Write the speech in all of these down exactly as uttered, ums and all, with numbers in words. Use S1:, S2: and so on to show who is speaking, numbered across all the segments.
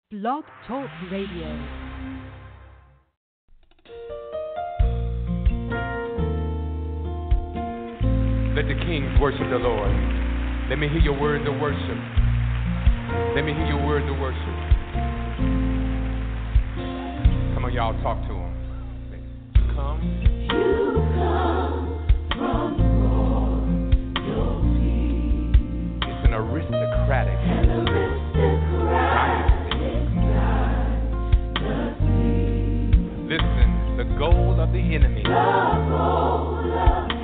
S1: Blog Talk Radio.
S2: Let the kings worship the Lord. Let me hear your words of worship. Let me hear your words of worship. Come on, y'all, talk to him. Come.
S3: You come from royalty.
S2: It's an aristocratic.
S3: An aristocratic dynasty.
S2: Listen, the goal of the enemy.
S3: The goal of the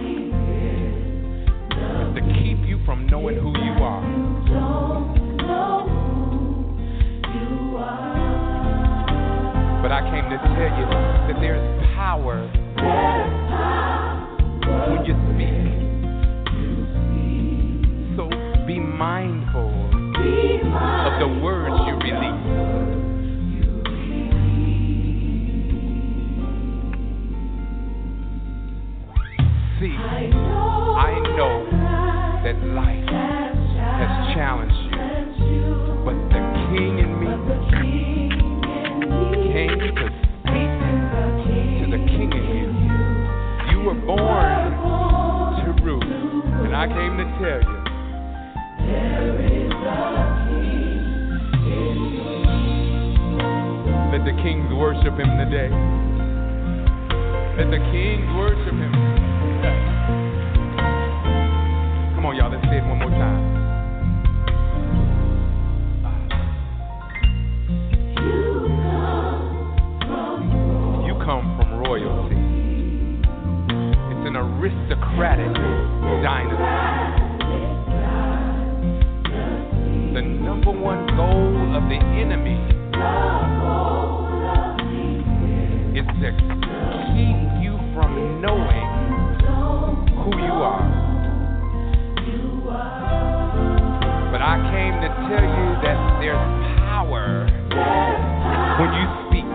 S2: to keep you from knowing who you are.
S3: Don't know who you are.
S2: But I came to tell you that there's power,
S3: There's power
S2: when you speak.
S3: you speak.
S2: So be mindful
S3: Be
S2: of the
S3: mindful
S2: words you release.
S3: you release.
S2: See,
S3: I know,
S2: I know that life has challenged you, but the King in me came to speak to the King in you. You were born to rule, and I came to tell you
S3: there is a king in
S2: let the kings worship him today. Let the kings worship him. Come on, y'all, let's say it one more time. You come from royalty. It's an aristocratic dynasty. The number one goal of the enemy is to keep you from knowing who you are. But I came to tell you that there's power when you speak.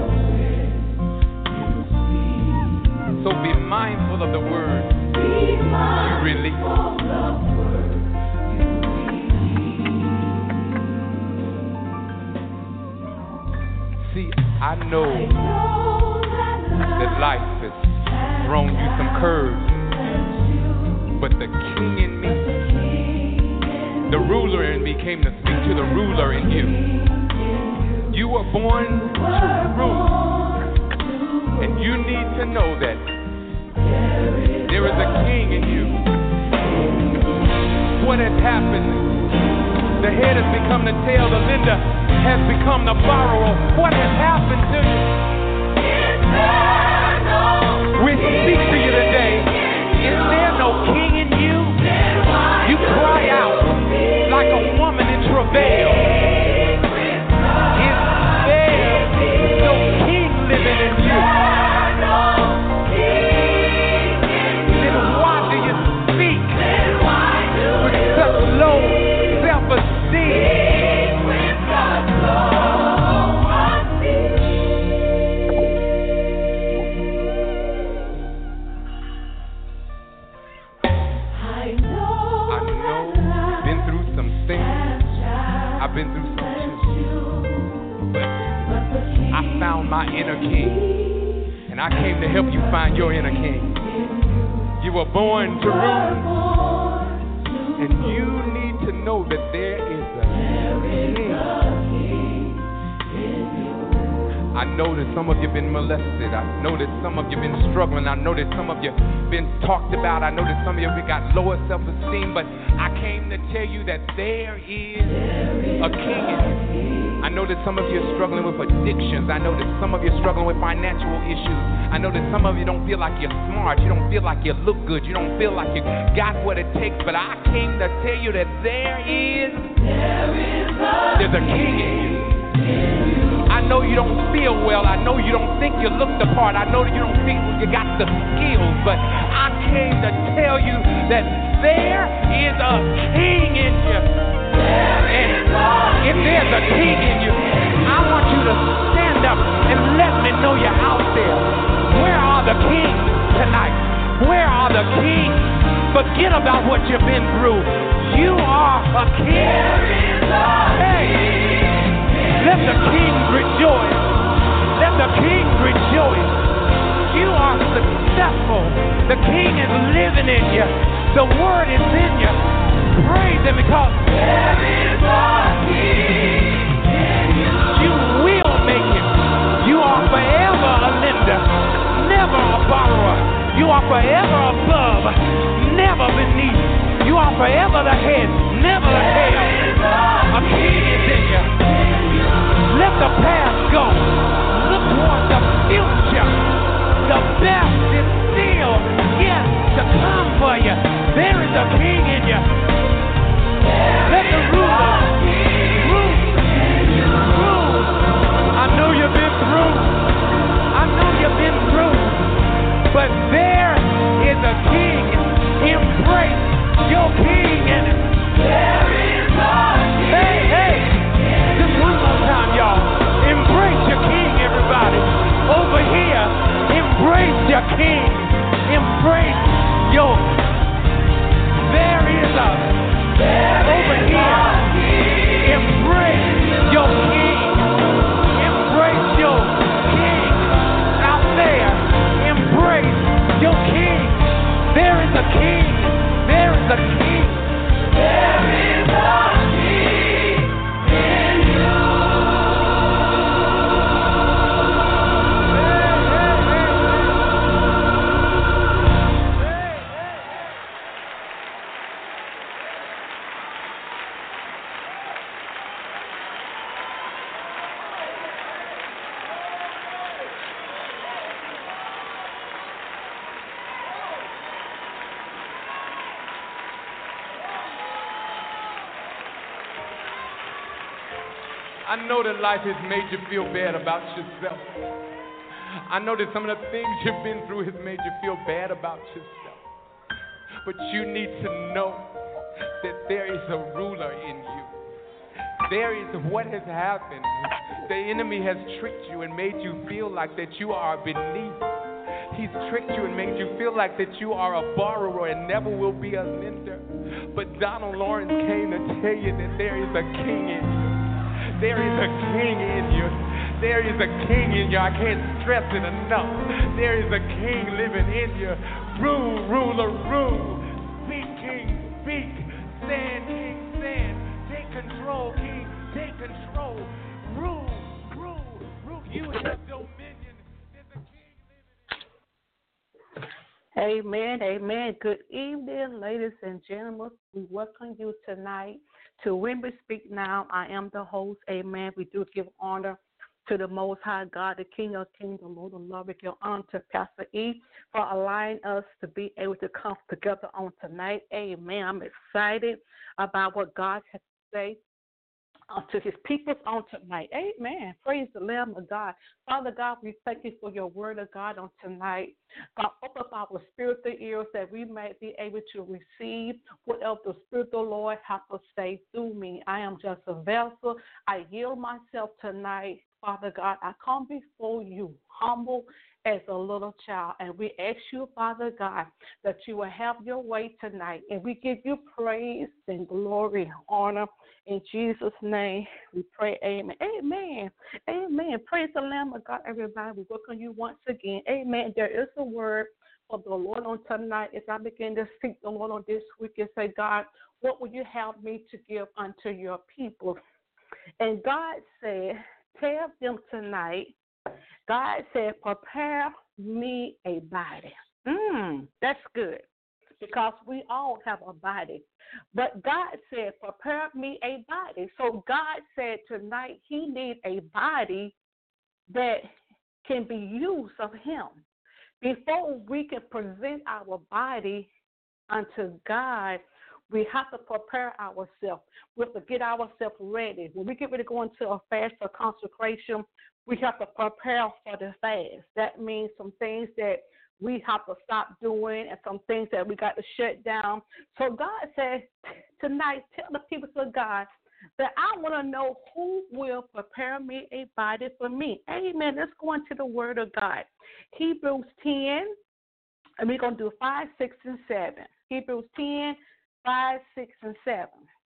S2: So be mindful of the words you release. See, I know that life has thrown you some curves, but the King in me, the ruler in me, came to speak to the ruler in you. You were born to rule, and you need to know that there is a king in you. What has happened? The head has become the tail, the lender has become the borrower. What has happened to you? We speak to you today. Is there no king in you? You cry out like a woman in travail. Is there no king living in you? Then why do you speak with such low self-esteem? I've been through some too, but I found my inner king, and I came to help you find your inner king. You were born to rule, and you need to know that there is a king. I know that some of you have been molested. I know that some of you have been struggling. I know that some of you have been talked about. I know that some of you have got lower self-esteem, but I came to tell you that there is a king in you. I know that some of you are struggling with addictions. I know that some of you are struggling with financial issues. I know that some of you don't feel like you're smart. You don't feel like you look good. You don't feel like you got what it takes. But I came to tell you that there is, there's a king in you. I know you don't feel well. I know you don't think you look the part. I know that you don't think you got the skills. But I came to tell you that there is a king in you. And if there's a king in you, I want you to stand up and let me know you're out there. Where are the kings tonight? Where are the kings? Forget about what you've been through. You are a king. Hey, let the The King is living in you. The Word is in you. Praise Him because there is a King in you. You will make it. You are forever a lender, never a borrower. You are forever above, never beneath. You are forever the head, never the tail. A King is in you. Let the past go. Look towards the future. The best is still yet to come for you. There is a King in you. Let the ruler rule. Rule. I know you've been through. I know you've been through. But there is a King. Embrace your King and there is a King. Hey, hey. Just one more time, y'all. Embrace your King, everybody. Over here, embrace your King. Embrace your. There is a. Over here, embrace your King. Embrace your King. Out there, embrace your King. There is a King. There is a King. There is a King in you. I know that life has made you feel bad about yourself. I know that some of the things you've been through has made you feel bad about yourself. But you need to know that there is a ruler in you. There is what has happened. The enemy has tricked you and made you feel like that you are beneath. He's tricked you and made you feel like that you are a borrower and never will be a lender. But Donald Lawrence came to tell you that there is a King in you. There is a King in you. There is a King in you. I can't stress it enough. There is a King living in you. Rule, ruler, rule. Speak, King, speak. Stand, King, stand. Take control, King. Take control. Rule, rule, rule. You have dominion. There's a King living.
S4: Amen, amen. Good evening, ladies and gentlemen. We welcome you tonight to When We Speak Now. I am the host, amen. We do give honor to the Most High God, the King of Kings, the Lord of Lords. We give honor to Pastor E for allowing us to be able to come together on tonight. Amen. I'm excited about what God has to say to his people on tonight. Amen. Praise the Lamb of God. Father God, we thank you for your word of God on tonight. God, open up our spiritual ears that we may be able to receive whatever the spiritual Lord has to say through me. I am just a vessel. I yield myself tonight. Father God, I come before you humble as a little child, and we ask you, Father God, that you will have your way tonight, and we give you praise and glory and honor. In Jesus' name, we pray, amen. Amen. Amen. Praise the Lamb of God, everybody. We welcome you once again. Amen. There is a word of the Lord on tonight as I begin to seek the Lord on this week and say, God, what will you have me to give unto your people? And God said, tell them tonight, God said, prepare me a body. Mm, that's good, because we all have a body. But God said, prepare me a body. So God said tonight he needs a body that can be used of him. Before we can present our body unto God, we have to prepare ourselves. We have to get ourselves ready. When we get ready to go into a fast or consecration, we have to prepare for the fast. That means some things that we have to stop doing and some things that we got to shut down. So God said tonight, tell the people of God that I want to know who will prepare me a body for me. Amen. Let's go into the word of God. Hebrews ten, and we're going to do five, six, and seven. Hebrews ten, five, six, and seven.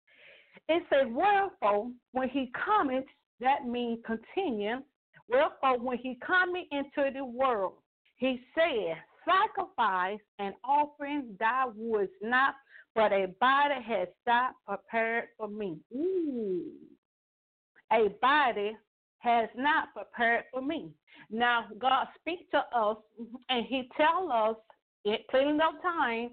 S4: It says, wherefore, when he cometh, that means continue. Wherefore, when he cometh into the world, he said, sacrifice and offering thou wouldst not, but a body has thou prepared for me. Ooh. A body has not prepared for me. Now, God speaks to us, and he tells us, it plenty of time,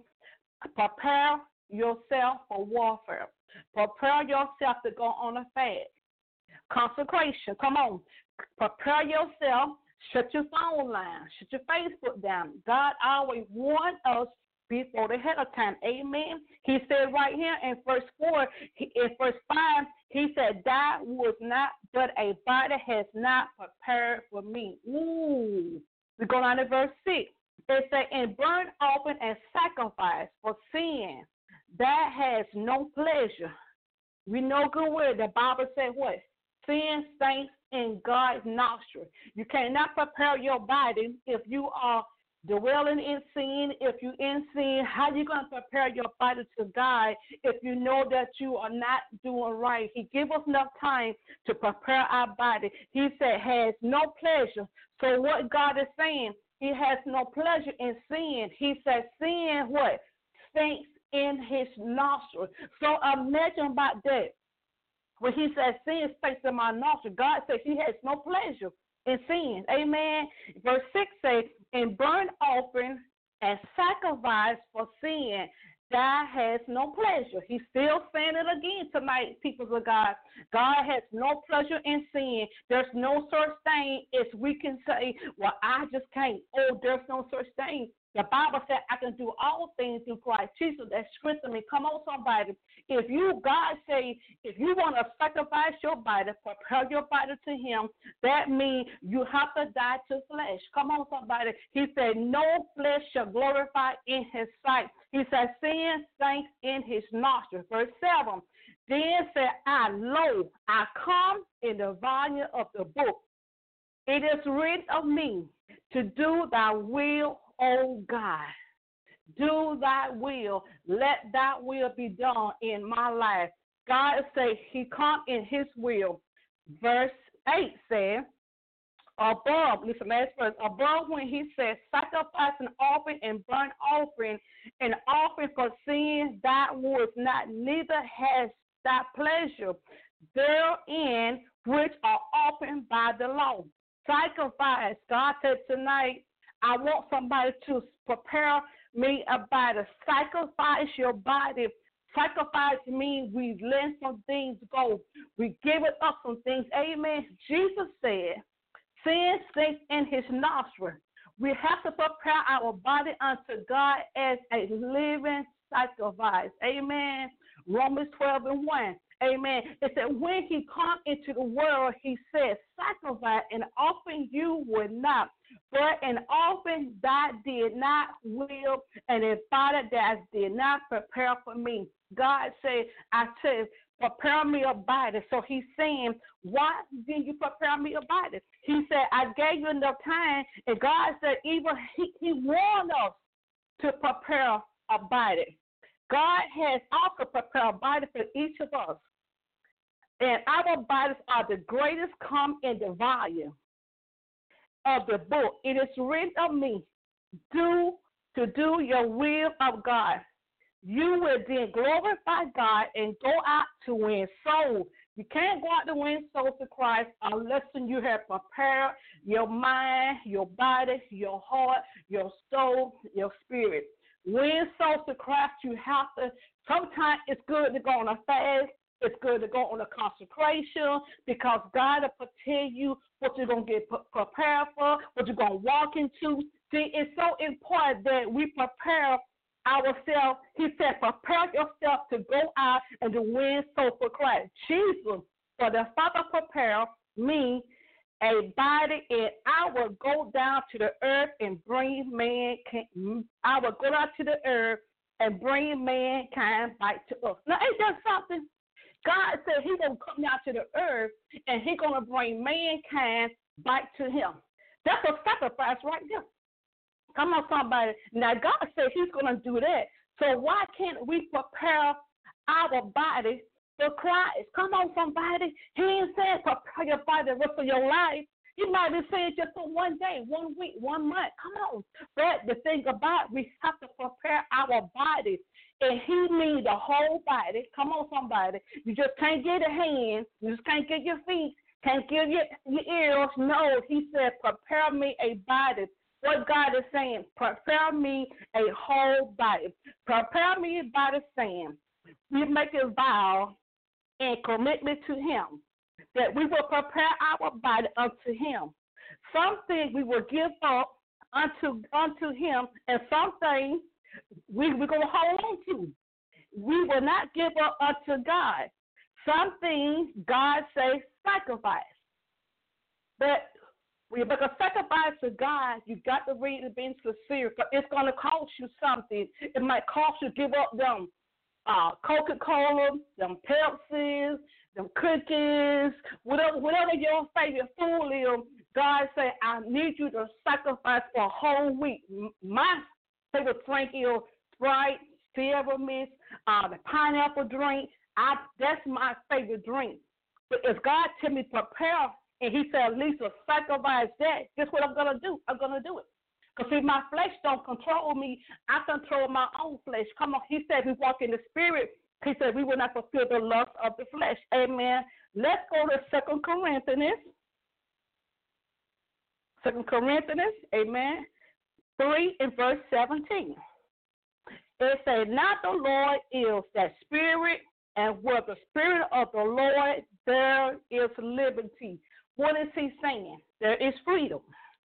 S4: prepare yourself for warfare. Prepare yourself to go on a fast. Consecration, come on. Prepare yourself. Shut your phone line. Shut your Facebook down. God always warned us before the head of time. Amen. He said right here in verse four, in verse five, he said, that was not, but a body has not prepared for me. Ooh. We go down to verse six. It said, and burnt offering and sacrifice for sin, that has no pleasure. We know good word. The Bible said what? Sin stinks in God's nostril. You cannot prepare your body if you are dwelling in sin. If you're in sin, how are you going to prepare your body to God if you know that you are not doing right? He gave us enough time to prepare our body. He said, has no pleasure. So what God is saying, he has no pleasure in sin. He said, sin what? Stinks in his nostril. So imagine about that. When he says sin stinks in my nostril, God says he has no pleasure in sin. Amen. Verse six says, in burnt offering and sacrifice for sin, God has no pleasure. He's still saying it again tonight, people of God. God has no pleasure in sin. There's no such thing as we can say, well, I just can't. Oh, there's no such thing. The Bible said I can do all things through Christ Jesus that strengthens me. Come on, somebody. If you, God say, if you want to sacrifice your body, prepare your body to him, that means you have to die to flesh. Come on, somebody. He said, no flesh shall glorify in his sight. He said, sin stinks in his nostrils. Verse seven. Then said I, lo, I come in the volume of the book. It is written of me to do thy will, O God. Do thy will. Let thy will be done in my life. God said he come in his will. Verse eight says, above, listen, last verse, above when he says, sacrifice and offering and burnt offering and offering for sin, that was not, neither has that pleasure therein which are offered by the law. Sacrifice. God said tonight, I want somebody to prepare me about to sacrifice your body. Sacrifice means we let some things go. We give it up some things. Amen. Jesus said, sin stinks in his nostril. We have to prepare our body unto God as a living sacrifice. Amen. Romans twelve and one. Amen. It said, when he come into the world, he said, sacrifice and offering you would not, but an offering that did not will, and a body that did not prepare for me. God said, I said, prepare me a body. So he's saying, why did you prepare me a body? He said, I gave you enough time, and God said, even he, he warned us to prepare a body. God has also prepared a body for each of us. And our bodies are the greatest come in the volume of the book. It is written of me, do to do your will of God. You will then glorify God and go out to win souls. You can't go out to win souls to Christ unless you have prepared your mind, your body, your heart, your soul, your spirit. Win souls to Christ, you have to, sometimes it's good to go on a fast. It's good to go on a consecration because God will tell you what you're going to get prepared for, what you're going to walk into. See, it's so important that we prepare ourselves. He said, prepare yourself to go out and to win souls for Christ. Jesus, for the Father prepare me a body, and I will go down to the earth and bring mankind. I will go down to the earth and bring mankind back to us. Now, ain't that something? God said he's going to come down to the earth and he's going to bring mankind back to him. That's a sacrifice right there. Come on, somebody. Now, God said he's going to do that. So why can't we prepare our body for Christ? Come on, somebody. He ain't saying prepare your body the rest of your life. You might be saying just for one day, one week, one month. Come on. But the thing about it, we have to prepare our bodies. And he needs the whole body. Come on, somebody. You just can't get a hand. You just can't get your feet. Can't get your, your ears. No, he said, prepare me a body. What God is saying, prepare me a whole body. Prepare me a body saying, we make a vow and commitment to him that we will prepare our body unto him. Some things we will give up unto unto him, and some things we, we're going to hold on to. We will not give up unto God. Some things God says sacrifice. But when you make a sacrifice to God, you got to read it being sincere. It's going to cost you something. It might cost you to give up them uh, Coca-Cola, them Pepsis, them cookies, whatever, whatever your favorite food is. God said, I need you to sacrifice for a whole week. My favorite drink is Sprite, Sierra Mist, uh, the pineapple drink. I, that's my favorite drink. But if God tell me prepare, and he said, Lisa, sacrifice that, guess what I'm going to do? I'm going to do it. Because see, my flesh don't control me. I control my own flesh. Come on. He said we walk in the spirit. He said we will not fulfill the lust of the flesh. Amen. Let's go to Second Corinthians. Second Corinthians, amen, three and verse seventeen. It says, not the Lord is that spirit, and where the spirit of the Lord, there is liberty. What is he saying? There is freedom.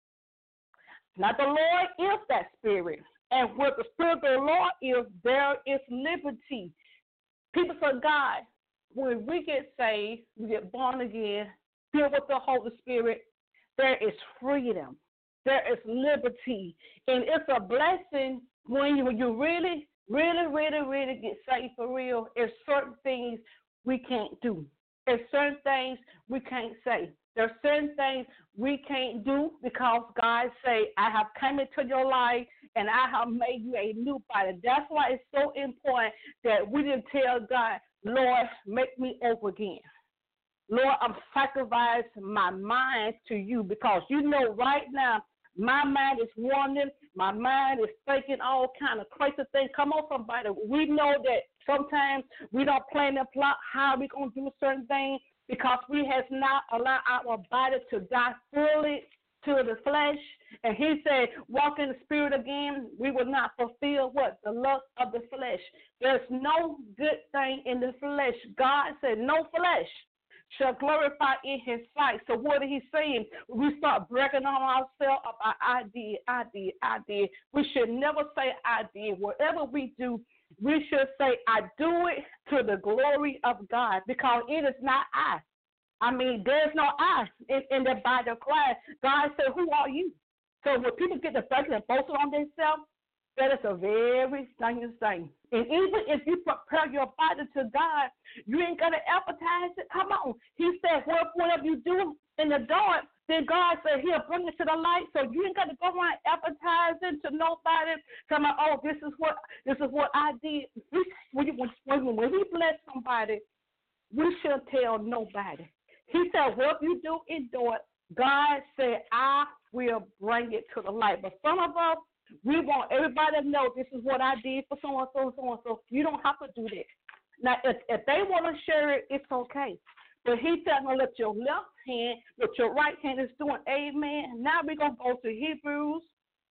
S4: Now the Lord is that spirit, and where the spirit of the Lord is, there is liberty. People of God, when we get saved, we get born again, filled with the Holy Spirit, there is freedom. There is liberty. And it's a blessing when you, when you really, really, really, really get saved for real. There's certain things we can't do. There's certain things we can't say. There's certain things we can't do because God say, I have come into your life and I have made you a new body. That's why it's so important that we didn't tell God, Lord, make me over again. Lord, I'm sacrificing my mind to you because you know right now my mind is wandering. My mind is thinking all kind of crazy things. Come on, somebody. We know that sometimes we don't plan and plot how we're going to do certain things because we have not allowed our body to die fully to the flesh. And he said, walk in the spirit again, we will not fulfill what? The lust of the flesh. There's no good thing in the flesh. God said no flesh shall glorify in his sight. So what is he saying? We start bragging on ourselves about I did, I did, I did. We should never say I did. Whatever we do, we should say I do it to the glory of God because it is not I. I mean, there's no I in, in the body of Christ. God said, who are you? So when people get the bragging and boasting on themselves, that is a very dangerous thing. And even if you prepare your body to God, you ain't going to advertise it. Come on. He said, well, whatever you do in the dark, then God said he'll bring it to the light. So you ain't got to go around advertising to nobody. Tell me, oh, this is what this is what I did. When, you, when, when we bless somebody, we shouldn't tell nobody. He said, what you do in dark, God said, I will bring it to the light. But some of us, we want everybody to know this is what I did for so and so, so and so. You don't have to do that. Now, if, if they want to share it, it's okay. But he said, no, let your left hand, let your right hand is doing amen. Now we're going to go to Hebrews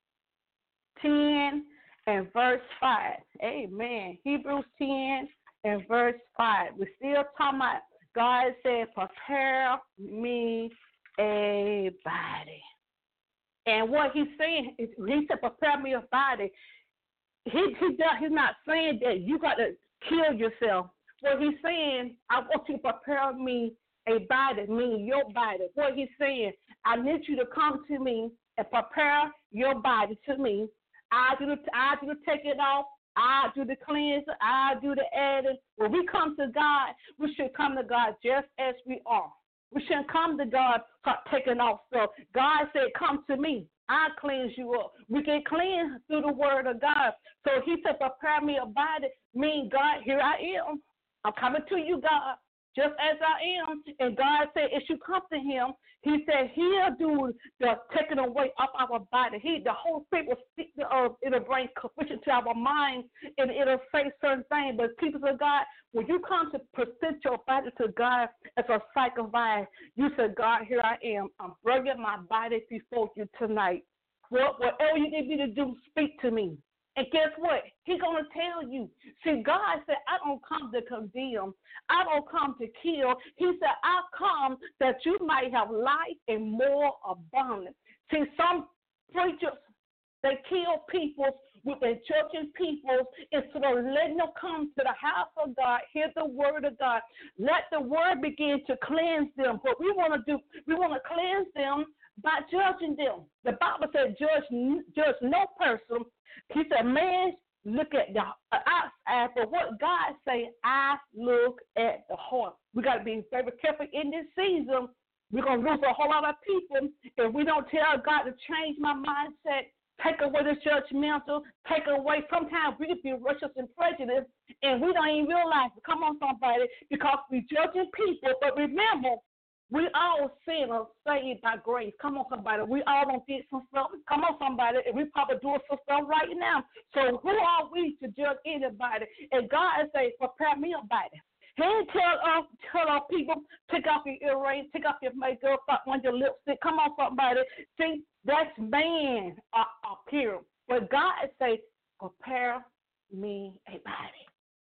S4: ten and verse five. Amen. Hebrews ten and verse five. We're still talking about God said, prepare me a body. And what he's saying is, he said, prepare me a body. He, he does, he's not saying that you got to kill yourself. What he's saying, I want you to prepare me a body, meaning your body. What he's saying, I need you to come to me and prepare your body to me. I do the, I do the take it off. I do the cleanser. I do the adding. When we come to God, we should come to God just as we are. We shouldn't come to God start taking off stuff. God said, come to me. I'll cleanse you up. We get cleansed through the word of God. So he said, prepare me a body. Mean, God, here I am. I'm coming to you, God, just as I am. And God said, if you come to him, he said he'll do the taking away of our body. He, the Holy Spirit will speak to us. It'll bring conviction to our mind, and it'll say certain things. But people of God, when you come to present your body to God as a sacrifice, you say, God, here I am. I'm bringing my body before you tonight. What, whatever you need me to do, speak to me. And guess what? He's going to tell you. See, God said, I don't come to condemn. I don't come to kill. He said, I come that you might have life and more abundant. See, some preachers, they kill people with their church and people instead of letting them come to the house of God, hear the word of God. Let the word begin to cleanse them. What we want to do, we want to cleanse them by judging them. The Bible said, judge, judge no person. He said, man, look at the outside, but what God say, I look at the heart. We got to be very careful in this season. We're going to lose a whole lot of people if we don't tell God to change my mindset, take away the judgmental, take away. Sometimes we can be racist and prejudiced, and we don't even realize it. Come on, somebody, because we're judging people. But remember, we all sinners saved by grace. Come on, somebody. We all don't get some stuff. Come on, somebody. And we probably doing some stuff right now. So who are we to judge anybody? And God say, prepare me a body. He didn't tell us, tell our people, take off your earrings, take off your makeup, stop on your lipstick. Come on, somebody. See, that's man uh, appearance. But God say, prepare me a body.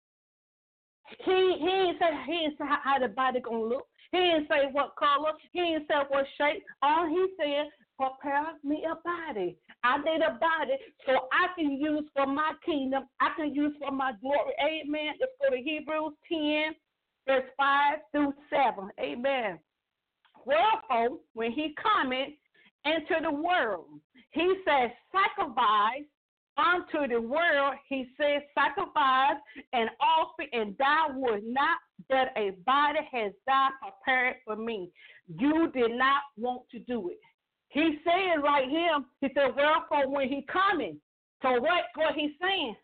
S4: He he ain't say he ain't say how the body gonna look. He didn't say what color. He didn't say what shape. All he said, prepare me a body. I need a body so I can use for my kingdom. I can use for my glory. Amen. Let's go to Hebrews ten, verse five through seven. Amen. Wherefore, when he cometh into the world, he says, sacrifice unto the world, he says, sacrifice and offer, and thou would not, that a body has thou prepared for me. You did not want to do it. He said right here, he said, wherefore when he coming. So what, what he's saying?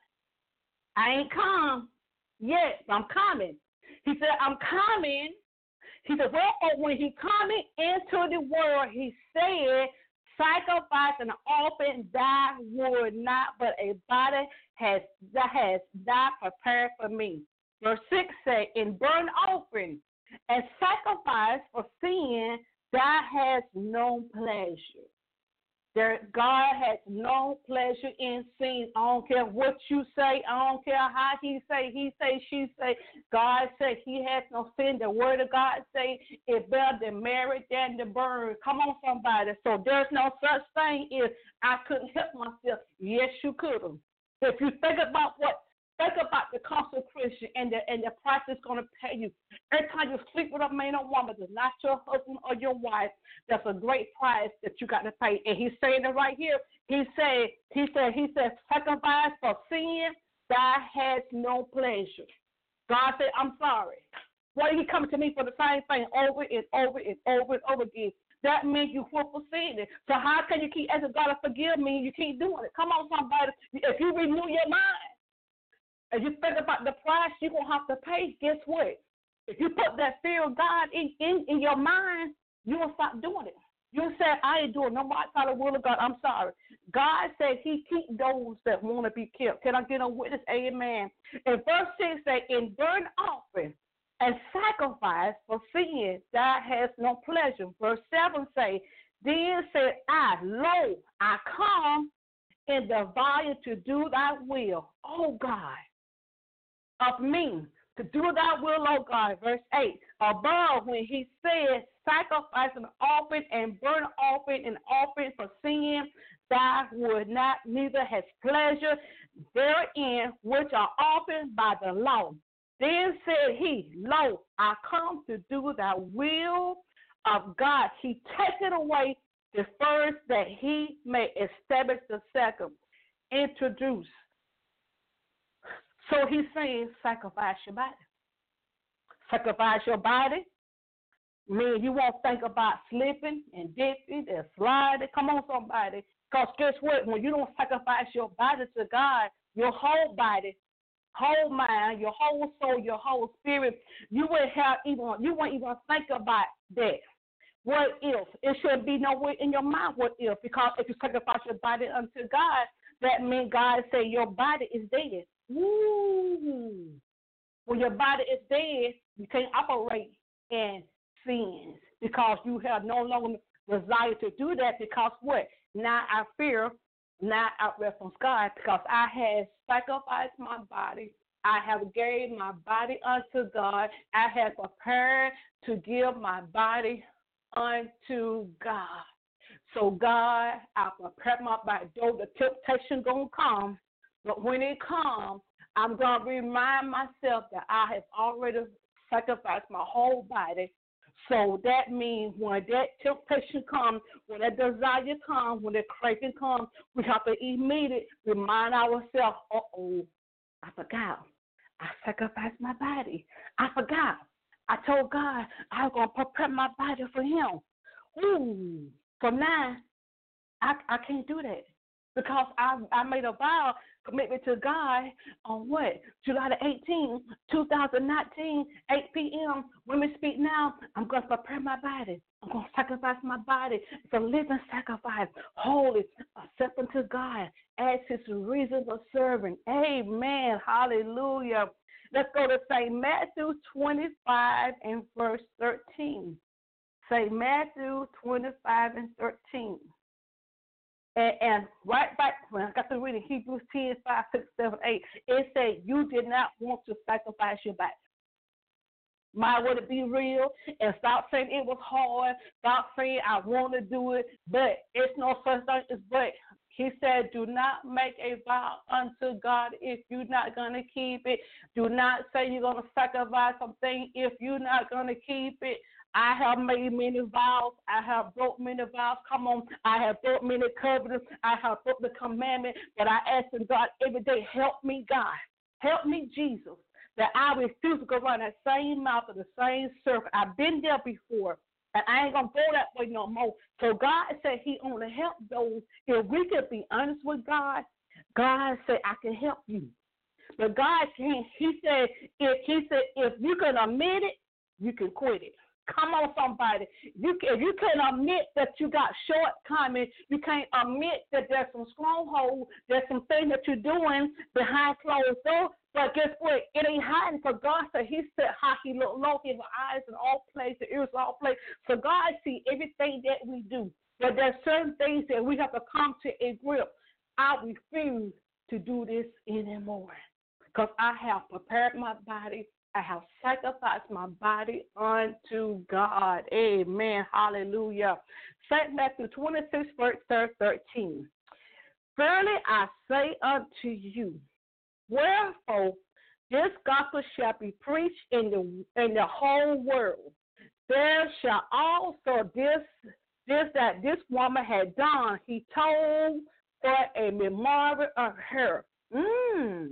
S4: I ain't come yet, I'm coming. He said, I'm coming. He said, wherefore when he coming into the world, he said, sacrifice and offering thou would not, but a body has that has thou prepared for me. Verse six say, in burnt offering and sacrifice for sin, thou hast no pleasure. There, God has no pleasure in sin. I don't care what you say. I don't care how he say, he say, she say. God said he has no sin. The word of God say it's better than married than the burn. Come on, somebody. So there's no such thing as I couldn't help myself. Yes, you could have. If you think about what, think about the consecration and the and the price it's going to pay you. Every time you sleep with a man or woman that's not your husband or your wife, that's a great price that you got to pay. And he's saying it right here. He said, he said, he said, sacrifice for sin, thou hast no pleasure. God said, I'm sorry. Why are you coming to me for the same thing over and over and over and over again? That means you will for sin. So how can you keep asking God to forgive me and you keep doing it? Come on, somebody. If you renew your mind, and you think about the price you're going to have to pay, guess what? If you put that fear of God in, in, in your mind, you will stop doing it. You say, I ain't doing no more outside the will of God. I'm sorry. God said he keep those that want to be kept. Can I get a witness? Amen. And verse six say, in burnt offering and sacrifice for sin, thou hast no pleasure. Verse seven say, then said I, lo, I come in the volume to do thy will, O God, of me, to do thy will, O God. Verse eight, above when he said, sacrifice and offering and burnt offering and offering for sin, thou would not, neither has pleasure therein, which are offered by the law. Then said he, lo, I come to do thy will of God. He taketh away the first, that he may establish the second. Introduce. So he's saying, sacrifice your body. Sacrifice your body. I mean, you won't think about slipping and dipping and sliding. Come on, somebody. Because guess what? When you don't sacrifice your body to God, your whole body whole mind, your whole soul, your whole spirit, you wouldn't have even you wouldn't even think about that. What if? It shouldn't be nowhere in your mind. What if? Because if you sacrifice your body unto God, that means God say your body is dead. Woo! When your body is dead, you can't operate in sins because you have no longer desire to do that. Because what? Now I fear, now I reference God because I have sacrificed my body. I have gave my body unto God. I have prepared to give my body unto God. So God, I prepare my body. Though the temptation gonna come, but when it comes, I'm gonna remind myself that I have already sacrificed my whole body. So that means when that temptation comes, when that desire comes, when that craving comes, we have to immediately remind ourselves, uh-oh, I forgot. I sacrificed my body. I forgot. I told God I was going to prepare my body for him. Ooh, so now I, I can't do that because I, I made a vow, commitment to God on what? July the eighteenth, twenty nineteen, eight p.m. Women Speak Now. I'm going to prepare my body. I'm going to sacrifice my body. It's a living sacrifice, holy, accepting to God as his reason for serving. Amen. Hallelujah. Let's go to Saint Matthew twenty-five and verse thirteen. Saint Matthew twenty-five and thirteen. And, and right back when I got to reading Hebrews ten, five, six, seven, eight, it said you did not want to sacrifice your body. Might want to be real and stop saying it was hard. Stop saying I want to do it, but it's no such thing as but. He said, do not make a vow unto God if you're not going to keep it. Do not say you're going to sacrifice something if you're not going to keep it. I have made many vows. I have broke many vows. Come on. I have broke many covenants. I have broke the commandment. But I ask God every day, help me, God. Help me, Jesus, that I refuse to go around that same mouth of the same circle. I've been there before. And I ain't going to go that way no more. So God said he only help those. If we could be honest with God, God said, I can help you. But God can't. He said, if he said, if you can admit it, you can quit it. Come on, somebody. You can, if you can't admit that you got shortcomings, you can't admit that there's some strongholds, there's some things that you're doing behind closed doors. But guess what? It ain't hiding for God. So he said how he look low, he have eyes in all places, ears in all places. So God see everything that we do. But there's certain things that we have to come to a grip. I refuse to do this anymore because I have prepared my body. I have sacrificed my body unto God. Amen. Hallelujah. Saint Matthew twenty-six, verse thirteen. Verily I say unto you, wherefore this gospel shall be preached in the in the whole world. There shall also this this that this woman had done, he told for a memorial of her. Mm.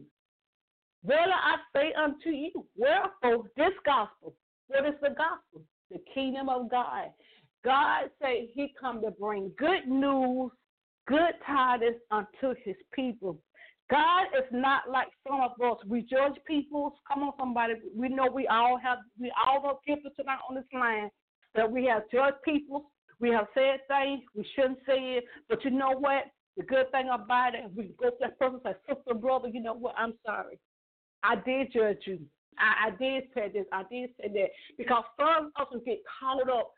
S4: Verily I say unto you, wherefore this gospel, what is the gospel? The kingdom of God. God said he come to bring good news, good tidings unto his people. God is not like some of us. We judge people. Come on, somebody. We know we all have, we all have people tonight on this line that we have judged people. We have said things we shouldn't say it. But you know what? The good thing about it, we go to that person and say, sister, brother, you know what? I'm sorry. I did judge you. I, I did say this. I did say that. Because some of us get caught up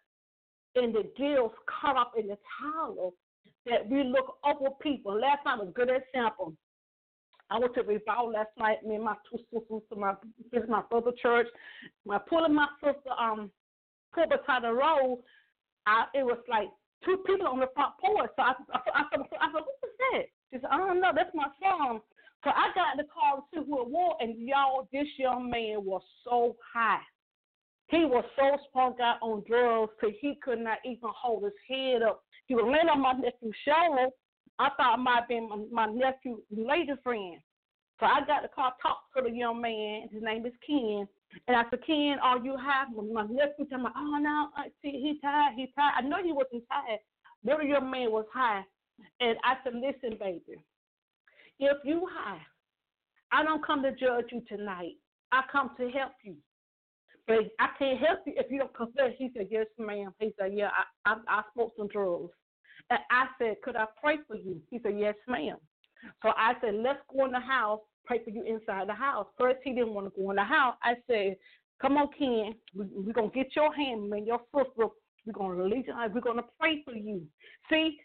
S4: in the guilt, caught up in the towel that we look over people. Last night was a good example. I went to revival last night. Me and my two sisters to my visit my brother church. When I pulled my sister um pulled beside the road, I, it was like two people on the front porch. So I I, I, I, I said, what was that? She said, I don't know. That's my son. So I got in the car to see who it was, and y'all, this young man was so high. He was so sprung out on drugs that he could not even hold his head up. He was laying on my nephew's shoulder. I thought it might have been my, my nephew's lady friend. So I got in the car, talked to the young man. His name is Ken. And I said, Ken, are you high? My nephew told me, oh, no, I see, he tired, he tired. I know he wasn't tired. The young man was high. And I said, listen, baby. If you high, I don't come to judge you tonight. I come to help you. But I can't help you if you don't confess. He said, yes, ma'am. He said, yeah, I, I, I smoked some drugs. And I said, could I pray for you? He said, yes, ma'am. So I said, let's go in the house, pray for you inside the house. First, he didn't want to go in the house. I said, come on, Ken. We, we're going to get your hand, man, your sister. We're going to release your hand. We're going to pray for you. See,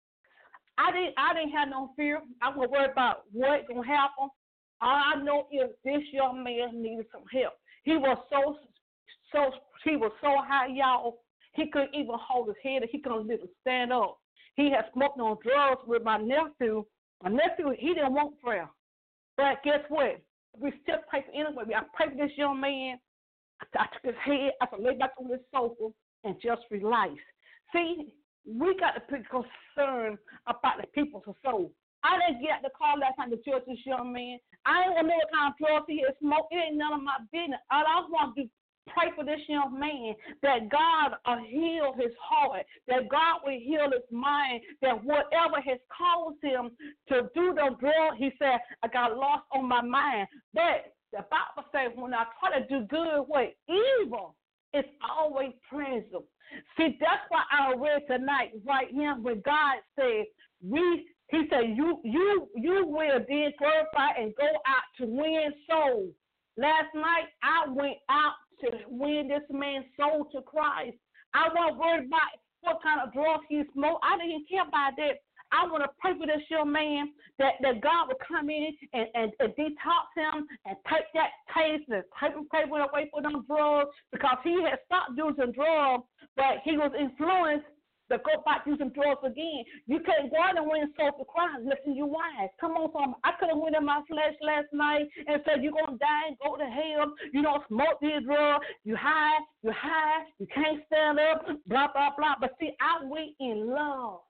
S4: I didn't, I didn't have no fear. I wasn't worried about what's going to happen. All I know is this young man needed some help. He was so, so, he was so high, y'all. He couldn't even hold his head. He couldn't even stand up. He had smoked on drugs with my nephew. My nephew, he didn't want prayer. But guess what? We still prayed for anyway. I prayed for this young man. I, I took his head. I could lay back on his sofa and just relax. See, we got to be concerned about the people's soul. I didn't get out the car last night to judge this young man. I ain't gonna know what kind of drugs he had smoked. It ain't none of my business. All I want to do pray for this young man that God will heal his heart, that God will heal his mind, that whatever has caused him to do the drug, he said, I got lost on my mind. But the Bible says when I try to do good, what evil is always present. See, that's why I read tonight right here when God said, we He said, you you you will then glorify and go out to win souls. Last night, I went out to win this man's soul to Christ. I wasn't worried about what kind of drugs he smoked. I didn't care about that. I want to pray for this young man that, that God would come in and, and, and detox him and take that taste and take him away from them drugs because he had stopped using drugs, but he was influenced to go back using drugs again. You can't go out and win souls to Christ. Listen, you wise. Come on, some. I could have went in my flesh last night and said, you're going to die and go to hell. You don't smoke these drugs. You high. You high. You can't stand up. Blah, blah, blah. But see, I wait in love.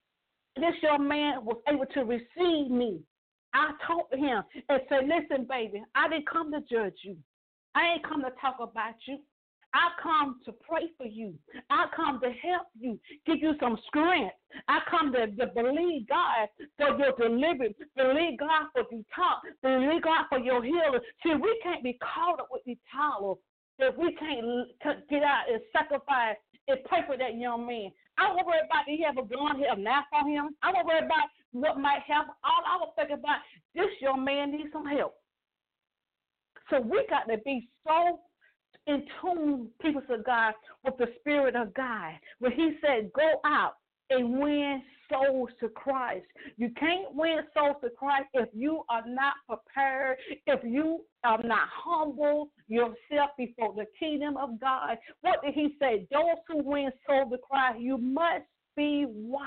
S4: This young man was able to receive me. I talked to him and said, listen, baby, I didn't come to judge you. I ain't come to talk about you. I come to pray for you. I come to help you, give you some strength. I come to, to believe God for your deliverance, believe God for detox, believe God for your healing. See, we can't be caught up with these towels if we can't get out and sacrifice and pray for that young man. I don't worry about if he have a gun, he have a knife on him. I don't worry about what might happen. All I was thinking about, this young man needs some help. So we got to be so in tune, people of God, with the Spirit of God. When he said, go out and win souls to Christ. You can't win souls to Christ if you are not prepared, if you are not humble yourself before the kingdom of God. What did he say? Those who win souls to Christ, you must be wise.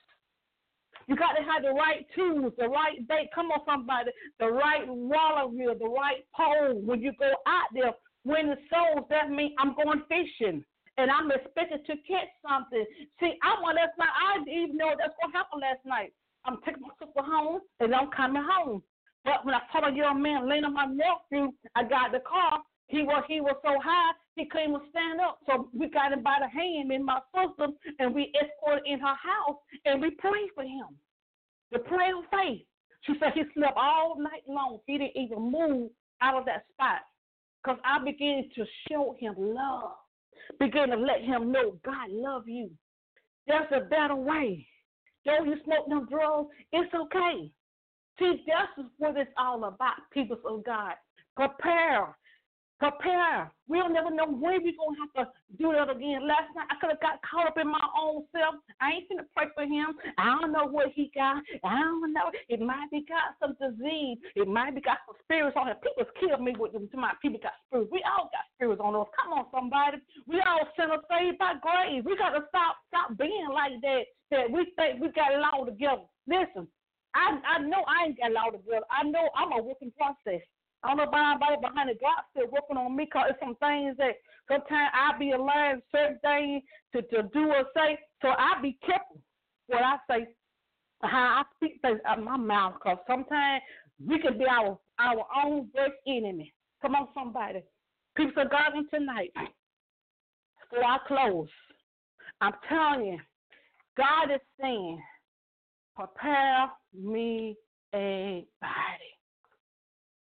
S4: You got to have the right tools, the right bait. Come on, somebody. The right water reel, the right pole. When you go out there, winning souls, that means I'm going fishing. And I'm expected to catch something. See, I want last night. I didn't even know that's going to happen last night. I'm taking my sister home, and I'm coming home. But when I saw a young man laying on my nephew, I got the car. He was he was so high, he couldn't even stand up. So we got him by the hand, in my sister, and we escorted in her house, and we prayed for him. The prayer of faith. She said he slept all night long. He didn't even move out of that spot because I began to show him love. Begin to let him know God love you. There's a better way. Don't you smoke no drugs? It's okay. See, that's what it's all about, people of God. Prepare. Prepare. We'll never know when we're going to have to do that again. Last night, I could have got caught up in my own self. I ain't going to pray for him. I don't know what he got. I don't know. It might be got some disease. It might be got some spirits on him. People kill me with them. My people got spirits. We all got spirits on us. Come on, somebody. We all sinners saved by grace. We got to stop stop being like that, that we think we got it all together. Listen, I, I know I ain't got it all together. I know I'm a working process. I don't know about anybody behind the God still working on me because it's some things that sometimes I be allowed certain things to, to do or say. So I be careful what I say, how I speak things out of my mouth, because sometimes we can be our, our own worst enemy. Come on, somebody. People of God, tonight, before I close, I'm telling you, God is saying, prepare me a body.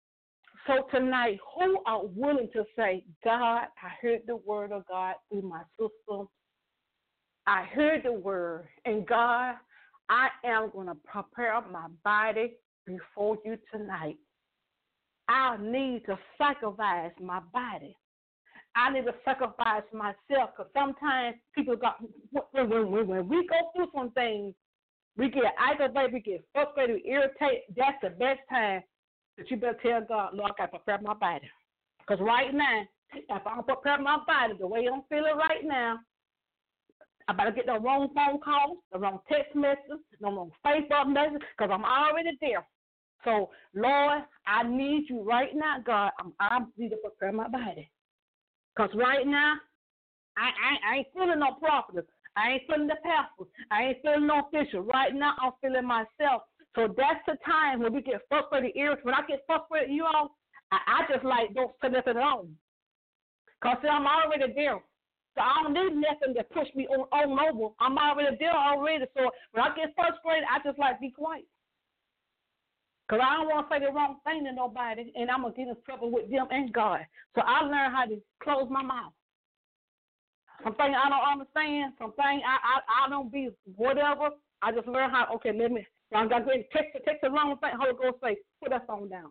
S4: So tonight, who are willing to say, God, I heard the word of God through my sister. I heard the word, and God, I am going to prepare my body before you tonight. I need to sacrifice my body. I need to sacrifice myself, because sometimes people got, when, when, when we go through some things, we get aggravated, we get frustrated, we irritated. That's the best time that you better tell God, Lord, I got to prepare my body. Because right now, if I don't prepare my body the way I'm feeling right now, I better get the wrong phone call, the wrong text message, the wrong Facebook message, because I'm already there. So, Lord, I need you right now, God. I'm, I need to prepare my body. Because right now, I, I, I ain't feeling no prophet. I ain't feeling the pastor. I ain't feeling no official. Right now, I'm feeling myself. So that's the time when we get frustrated. When I get frustrated, you all, I, I just like don't say nothing at all. Because I'm already there. So I don't need nothing to push me on, on over. I'm already there already. So when I get frustrated, I just like be quiet. Because I don't want to say the wrong thing to nobody, and I'm going to get in trouble with them and God. So I learned how to close my mouth. Something I don't understand, something I, I, I don't be whatever. I just learn how, okay, let me, I'm going to text, text the wrong thing. Holy Ghost say, put that phone down.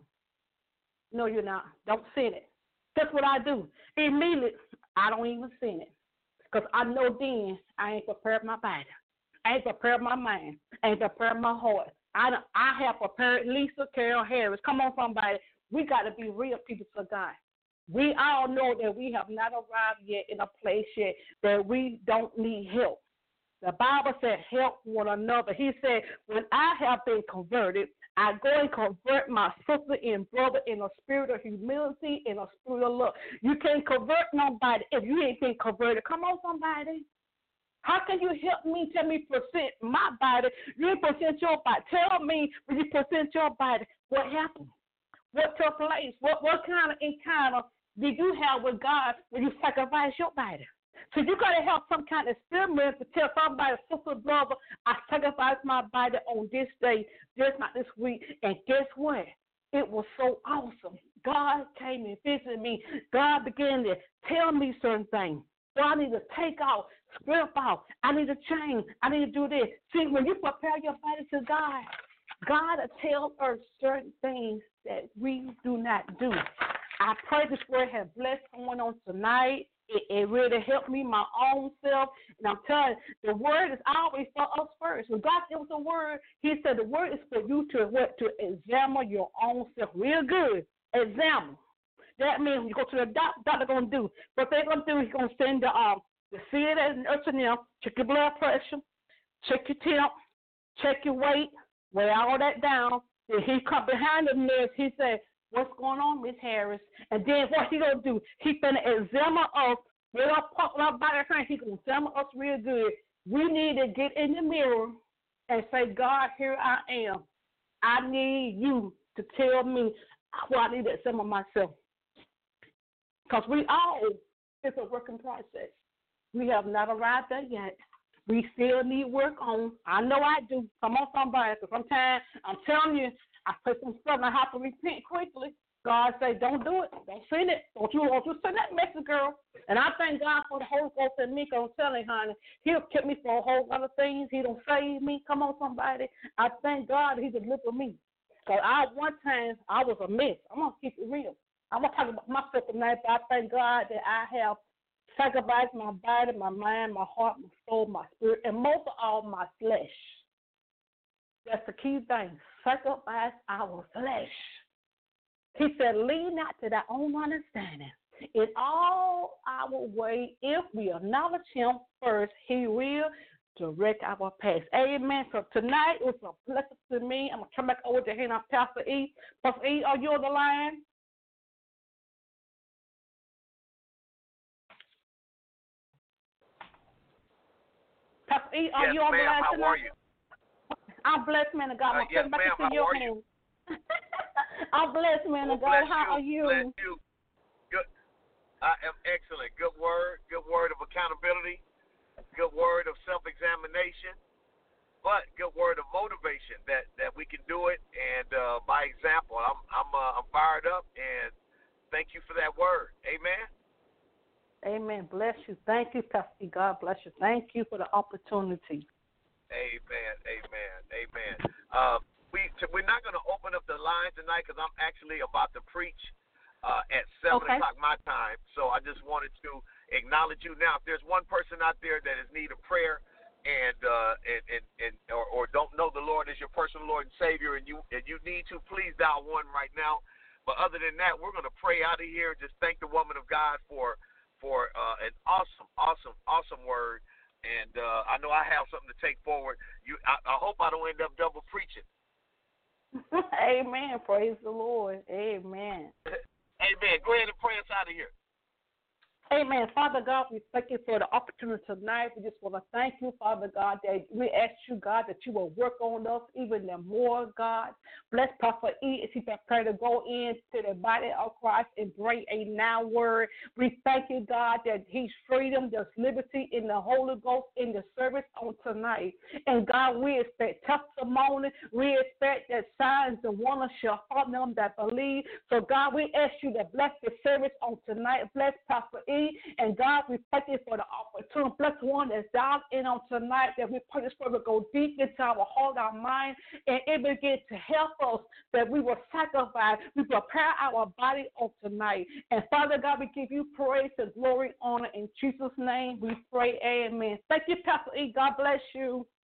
S4: No, you're not. Don't send it. That's what I do. Immediately, I don't even send it. Because I know then I ain't prepared my body. I ain't prepared my mind. I ain't prepared my heart. I, I have prepared Lisa Carol Harris. Come on, somebody. We got to be real people to God. We all know that we have not arrived yet in a place yet that we don't need help. The Bible said help one another. He said, when I have been converted, I go and convert my sister and brother in a spirit of humility and a spirit of love. You can't convert nobody if you ain't been converted. Come on, somebody. How can you help me? Tell me present my body. You ain't present your body. Tell me when you present your body what happened. What took place? What, what kind of encounter did you have with God when you sacrificed your body? So you got to have some kind of experiment to tell somebody, sister, brother, I sacrificed my body on this day, just not this week. And guess what? It was so awesome. God came and visited me. God began to tell me certain things. So I need to take out, script out. I need to change. I need to do this. See, when you prepare your body to God, God will tell us certain things that we do not do. I pray this word has blessed someone on tonight. It, it really helped me, my own self. And I'm telling you, the word is always for us first. When God gives us the word, he said the word is for you to what? To examine your own self real good. Examine. That means when you go to the doctor, doctor going to do. What they're going to do, he's going to send the, um, the C N A and nurse, check your blood pressure, check your temp, check your weight, weigh all that down. Then he come behind the nurse, he said, what's going on, Miss Harris? And then what he going to do? He going to examine us with our pump our body. He going to examine us real good. We need to get in the mirror and say, God, here I am. I need you to tell me what I need to examine myself. Because we all, it's a working process. We have not arrived there yet. We still need work on. I know I do. Come on, somebody. Because sometimes, I'm telling you, I put some stuff and I have to repent quickly. God say, don't do it. Don't send it. Don't you, don't you send that message, girl. And I thank God for the Holy Ghost in me, because I'm telling you, honey, he'll keep me for a whole lot of things. He don't save me. Come on, somebody. I thank God he delivered me. Because I, one time, I was a mess. I'm going to keep it real. I'm going to talk about myself tonight, but I thank God that I have sacrificed my body, my mind, my heart, my soul, my spirit, and most of all, my flesh. That's the key thing. Sacrifice our flesh. He said, lean not to thy own understanding. In all our way, if we acknowledge him first, he will direct our path. Amen. So tonight it was a blessing to me. I'm going to turn back over to him, Pastor E. Pastor E, are you on the line? Pastor E, are
S5: yes,
S4: you on the line
S5: how
S4: tonight?
S5: How are you?
S4: I'm blessed, man of God. I'm
S5: uh, yes,
S4: back
S5: ma'am.
S4: into your hands. I'm blessed, man of God. How are you?
S5: Bless you. Good. I am excellent. Good word. Good word of accountability. Good word of self-examination. But good word of motivation that, that we can do it, and uh, by example. Well, I'm I'm uh, I'm fired up, and thank you for that word. Amen.
S4: Amen. Bless you. Thank you, Pastor. God bless you. Thank you for the opportunity.
S5: Amen. Amen. Amen. Uh, we we're not going to open up the lines tonight because I'm actually about to preach uh, at seven
S4: Okay.
S5: o'clock my time. So I just wanted to acknowledge you. Now, if there's one person out there that is in need of prayer and uh, and, and, and or, or don't know the Lord as your personal Lord and Savior, and you and you need to, please dial one right now. But other than that, we're going to pray out of here and just thank the woman of God for for uh, an awesome, awesome, awesome word. And uh, I know I have something to take forward. You, I, I hope I don't end up double preaching.
S4: Amen. Praise the Lord. Amen.
S5: Amen. Go ahead and pray us out of here.
S4: Amen. Father God, we thank you for the opportunity tonight. We just want to thank you, Father God, that we ask you, God, that you will work on us even more, God. Bless Prophet E as he prepare to go into the body of Christ and bring a now word. We thank you, God, that he's freedom, there's liberty in the Holy Ghost in the service on tonight. And God, we expect testimony. We expect that signs and wonders shall follow them that believe. So, God, we ask you to bless the service on tonight. Bless Prophet E. And God, we thank you for the opportunity. Bless one that's dialed in on tonight that we pray this word will go deep into our heart, our mind, and it begin to help us that we will sacrifice, we prepare our body on tonight. And Father God, we give you praise and glory, honor in Jesus' name. We pray, amen. Thank you, Pastor E. God bless you.